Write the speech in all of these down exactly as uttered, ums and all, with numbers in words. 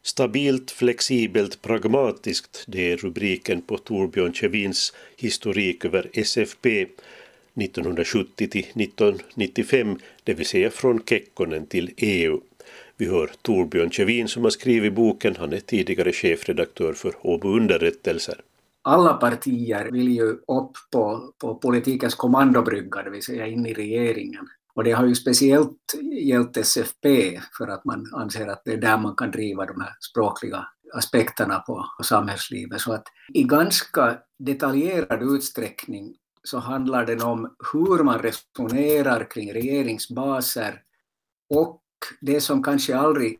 Stabilt, flexibelt, pragmatiskt, det är rubriken på Torbjörn Kjevins historik över S F P nittonhundrasjuttio till nittonhundranittiofem, det vill säga från Kekkonen till E U. Vi hör Torbjörn Kjevin som har skrivit boken. Han är tidigare chefredaktör för Åbo Underrättelser. Alla partier vill ju upp på, på politikens kommandobrygga, det vill säga in i regeringen. Och det har ju speciellt gällt S F P för att man anser att det är där man kan driva de här språkliga aspekterna på, på samhällslivet. Så att i ganska detaljerad utsträckning så handlar det om hur man resonerar kring regeringsbaser, och det som kanske aldrig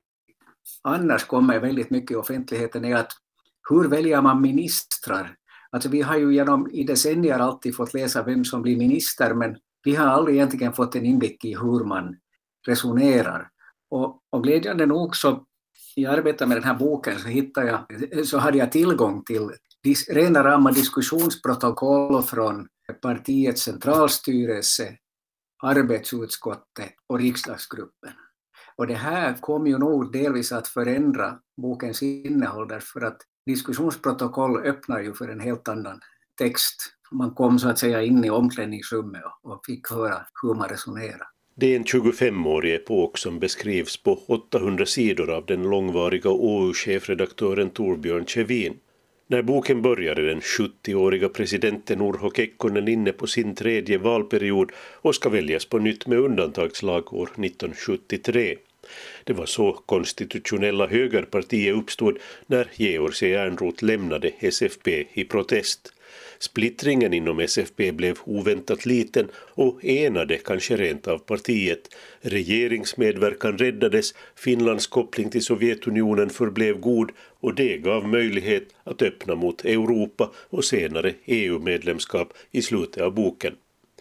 annars kommer väldigt mycket i offentligheten är att hur väljer man ministrar? Alltså vi har ju genom i decennier alltid fått läsa vem som blir minister, men vi har aldrig egentligen fått en inblick i hur man resonerar. Och, och glädjande nog så i arbetet med den här boken så hittade jag, så hade jag tillgång till dis, rena rama diskussionsprotokoll från partiets centralstyrelse, arbetsutskottet och riksdagsgruppen. Och det här kom ju nog delvis att förändra bokens innehåll, därför att diskussionsprotokoll öppnar ju för en helt annan text. Man kom så att säga in i omklädningsrummet och fick höra hur man resonerar. Det är en tjugofemårig epok som beskrivs på åttahundra sidor av den långvariga Å U-chefredaktören Torbjörn Kjevin. När boken började den sjuttioåriga presidenten Urho Kekkonen inne på sin tredje valperiod och ska väljas på nytt med undantagslag år nittonhundrasjuttiotre. Det var så konstitutionella högerpartiet uppstod när Georg C. Ehrnrooth lämnade S F P i protest. Splittringen inom S F P blev oväntat liten och enade kanske rent av partiet. Regeringsmedverkan räddades, Finlands koppling till Sovjetunionen förblev god och det gav möjlighet att öppna mot Europa och senare E U-medlemskap i slutet av boken.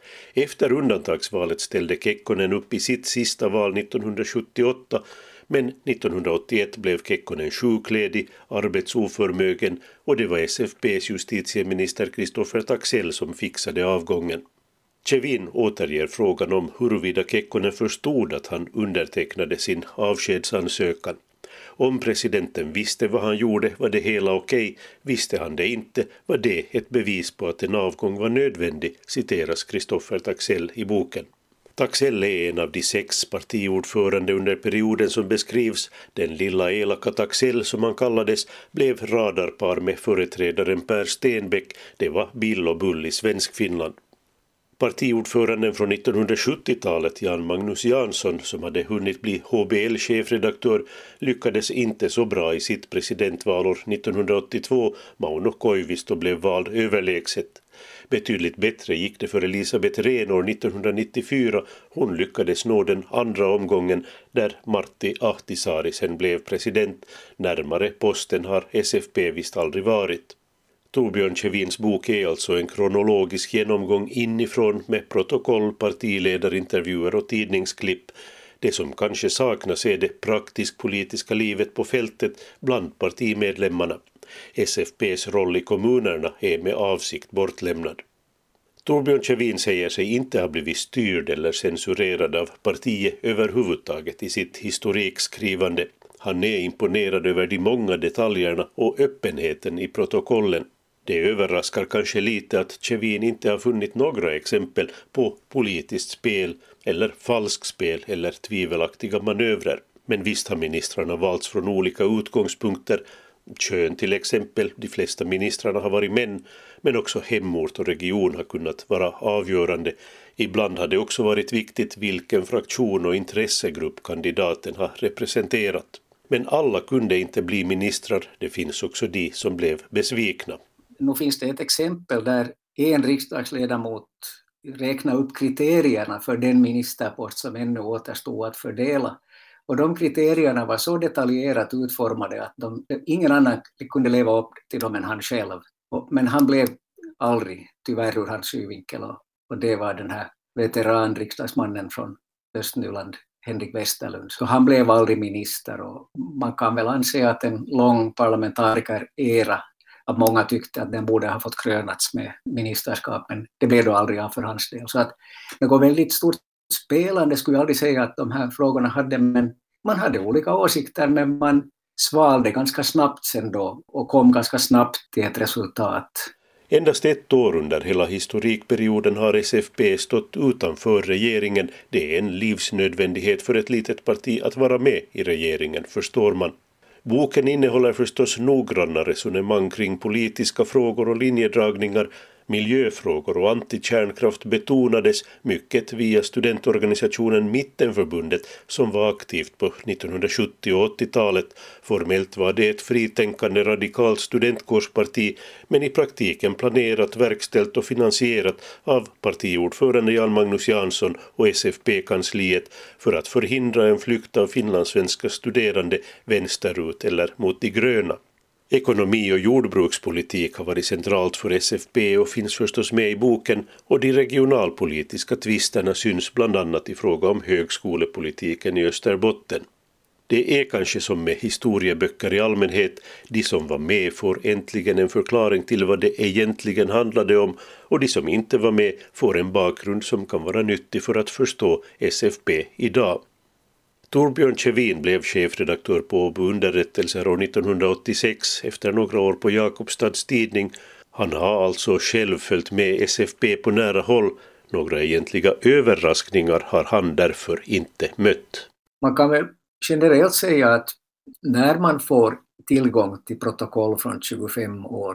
Efter undantagsvalet ställde Kekkonen upp i sitt sista val nittonhundrasjuttioåtta, men nittonhundraåttioett blev Kekkonen sjukledig, arbetsoförmögen och det var S F P:s justitieminister Kristoffer Taxell som fixade avgången. Kjevin återger frågan om huruvida Kekkonen förstod att han undertecknade sin avskedsansökan. Om presidenten visste vad han gjorde var det hela okej, visste han det inte var det ett bevis på att en avgång var nödvändig, citeras Kristoffer Taxell i boken. Taxell är en av de sex partiordförande under perioden som beskrivs. Den lilla elaka Taxell som han kallades blev radarpar med företrädaren Per Stenbeck. Det var Bill och Bull i Svenskfinland. Partiordföranden från nittonhundrasjuttiotalet, Jan Magnus Jansson, som hade hunnit bli H B L-chefredaktör, lyckades inte så bra i sitt presidentvalår nittonhundraåttiotvå. Mauno Koivisto blev vald överlägset. Betydligt bättre gick det för Elisabeth Rehn år nittonhundranittiofyra. Hon lyckades nå den andra omgången där Martti Ahtisaari sen blev president. Närmare posten har S F P visst aldrig varit. Torbjörn Kjevins bok är alltså en kronologisk genomgång inifrån med protokoll, partiledarintervjuer och tidningsklipp. Det som kanske saknas är det praktisk-politiska livet på fältet bland partimedlemmarna. S F P:s roll i kommunerna är med avsikt bortlämnad. Torbjörn Kjevin säger sig inte ha blivit styrd eller censurerad av partiet överhuvudtaget i sitt historikskrivande. Han är imponerad över de många detaljerna och öppenheten i protokollen. Det överraskar kanske lite att Kjevin inte har funnit några exempel på politiskt spel eller falskspel eller tvivelaktiga manövrer. Men visst har ministrarna valts från olika utgångspunkter. Kön till exempel, de flesta ministrarna har varit män, men också hemort och region har kunnat vara avgörande. Ibland har det också varit viktigt vilken fraktion och intressegrupp kandidaten har representerat. Men alla kunde inte bli ministrar, det finns också de som blev besvikna. Nu finns det ett exempel där en riksdagsledamot räknar upp kriterierna för den ministerpost som ännu återstod att fördela. Och de kriterierna var så detaljerat utformade att de, ingen annan kunde leva upp till dem än han själv. Men han blev aldrig, tyvärr ur hans synvinkel, och det var den här veteranriksdagsmannen från Östnyland, Henrik Westerlund. Så han blev aldrig minister, och man kan väl anse att en lång parlamentariker-era, att många tyckte att den borde ha fått krönats med ministerskap, men det blev då aldrig av för hans del. Så att det går väldigt stort spelande, skulle jag aldrig säga att de här frågorna hade, men man hade olika åsikter, men man svalde ganska snabbt sen då och kom ganska snabbt till ett resultat. Endast ett år under hela historikperioden har S F P stått utanför regeringen. Det är en livsnödvändighet för ett litet parti att vara med i regeringen, förstår man. Boken innehåller förstås noggranna resonemang kring politiska frågor och linjedragningar. Miljöfrågor och antikärnkraft betonades mycket via studentorganisationen Mittenförbundet som var aktivt på nittonhundrasjuttio- och åttiotalet. Formellt var det ett fritänkande radikalt studentkårsparti, men i praktiken planerat, verkställt och finansierat av partiordförande Jan Magnus Jansson och S F P-kansliet för att förhindra en flykt av finlandssvenska studerande vänsterut eller mot de gröna. Ekonomi- och jordbrukspolitik har varit centralt för S F P och finns förstås med i boken, och de regionalpolitiska tvisterna syns bland annat i fråga om högskolepolitiken i Österbotten. Det är kanske som med historieböcker i allmänhet, de som var med får äntligen en förklaring till vad det egentligen handlade om, och de som inte var med får en bakgrund som kan vara nyttig för att förstå S F P idag. Torbjörn Kjevin blev chefredaktör på Åbo Underrättelser år nittonhundraåttiosex efter några år på Jakobstads tidning. Han har alltså själv följt med S F P på nära håll. Några egentliga överraskningar har han därför inte mött. Man kan väl generellt säga att när man får tillgång till protokoll från tjugofem år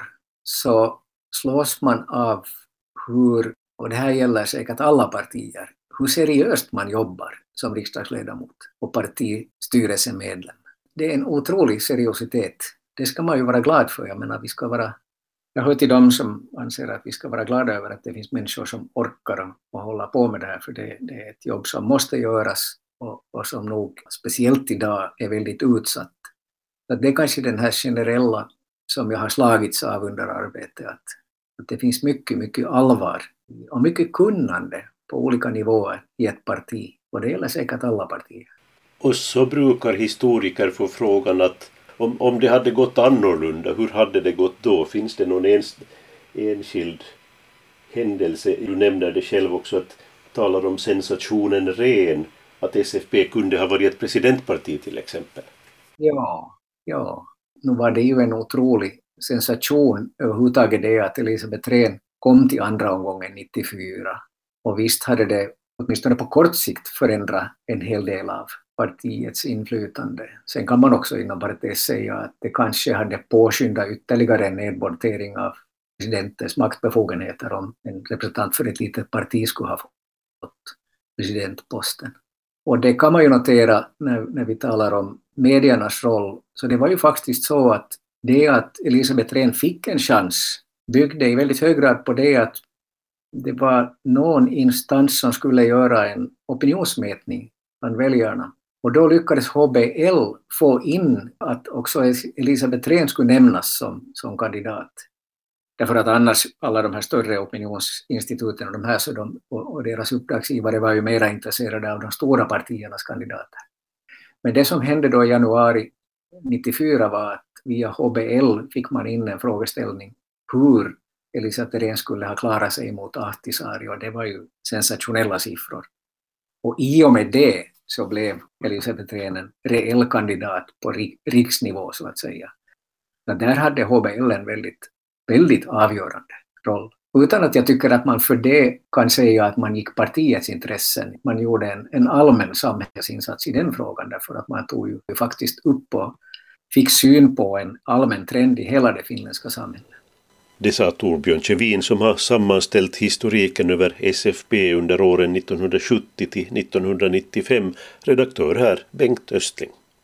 så slås man av hur, och det här gäller säkert alla partier, hur seriöst man jobbar som riksdagsledamot och partistyrelsemedlem. Det är en otrolig seriositet. Det ska man ju vara glad för. Jag menar, vi ska vara, jag hör till dem som anser att vi ska vara glada över att det finns människor som orkar och hålla på med det här, för det, det är ett jobb som måste göras och, och som nog speciellt idag är väldigt utsatt. Att det är kanske den här generella som jag har slagits av under arbetet, att, att det finns mycket, mycket allvar och mycket kunnande på olika nivåer i ett parti. Och det gäller säkert alla partier. Och så brukar historiker få frågan att om, om det hade gått annorlunda, hur hade det gått då? Finns det någon ens, enskild händelse? Du nämnde det själv också, att talar om sensationen ren, att S F P kunde ha varit ett presidentparti till exempel. Ja, ja. Nu var det ju en otrolig sensation överhuvudtaget det att Elisabeth Rehn kom till andra omgången nittiofyra. Och visst hade det åtminstone på kort sikt förändrat en hel del av partiets inflytande. Sen kan man också inom parentes säga att det kanske hade påskyndat ytterligare en nedbordtering av presidentens maktbefogenheter om en representant för ett litet parti skulle ha fått presidentposten. Och det kan man ju notera när, när vi talar om mediernas roll. Så det var ju faktiskt så att det att Elisabeth Rehn fick en chans byggde i väldigt hög grad på det att det var någon instans som skulle göra en opinionsmätning bland väljarna. Och då lyckades H B L få in att också Elisabeth Rehn skulle nämnas som, som kandidat. Därför att annars alla de här större opinionsinstituten och, de här, så de, och, och deras uppdragsgivare var ju mer intresserade av de stora partiernas kandidater. Men det som hände då i januari nittiofyra var att via H B L fick man in en frågeställning hur Elisabeth Rehn skulle ha klarat sig mot Ahtisaari, och det var ju sensationella siffror. Och i och med det så blev Elisabeth Rehn en reell kandidat på riksnivå så att säga. Så där hade H B L en väldigt, väldigt avgörande roll. Utan att jag tycker att man för det kan säga att man gick partiets intressen. Man gjorde en, en allmän samhällsinsats i den frågan, därför att man tog ju faktiskt upp och fick syn på en allmän trend i hela det finländska samhället. Det sa Torbjörn Kjevin som har sammanställt historiken över S F P under åren nittonhundrasjuttio till nittonhundranittiofem, redaktör här Bengt Östling.